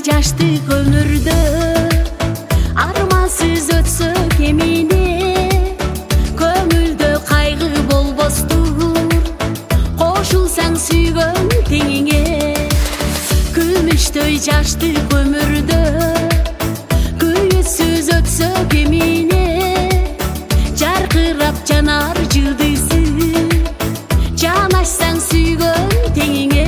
жаштык өмүрдө армансыз өтсө кемине көңүлдө кайгы болбостур кошулсаң сүйгөн теңиңе күмүштөй жаштык өмүрдө күйүүсүз өтсө кемине жаркырап жанар жылдызы жанашсаң сүйгөн теңиңе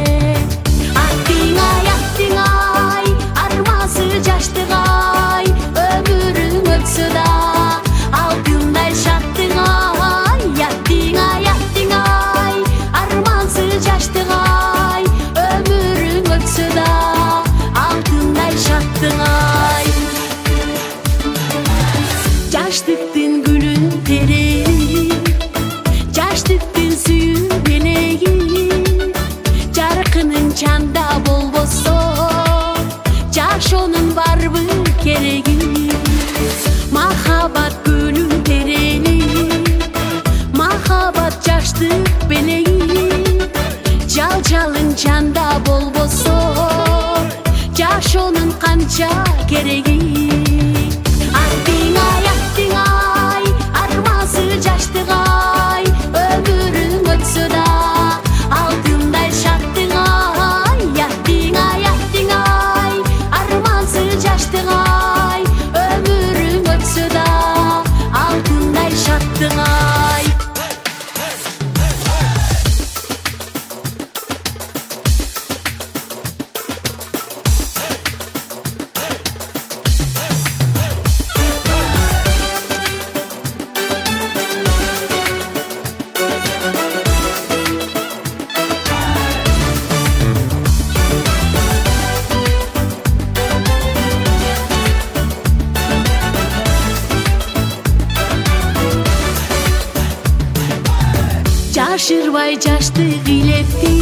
жаштыгай өмүрүң өтсө да алтындай шаттыгай аттиңай армансыз жаштыгай өмүрүң өтсө да алтындай шаттыгай жаштыктын гүлүн тереги жаштыктын сүйүү белеги жаркынын чанда болбосо жашоонун барбы кереги махабат гүлүн терени махабат жаштык белеги жалжалың жанда болбосо жашоонун канча кереги аттиңай армансыз жаштыгай өмүрүң өтсө да алтындай шаттыгай аттиңай армансыз жаштыгай өмүрүң өтсө да алтындай шаттыгай жашырбай жаштык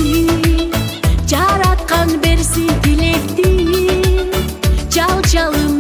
илепти жараткан берсин тилекти жалжалым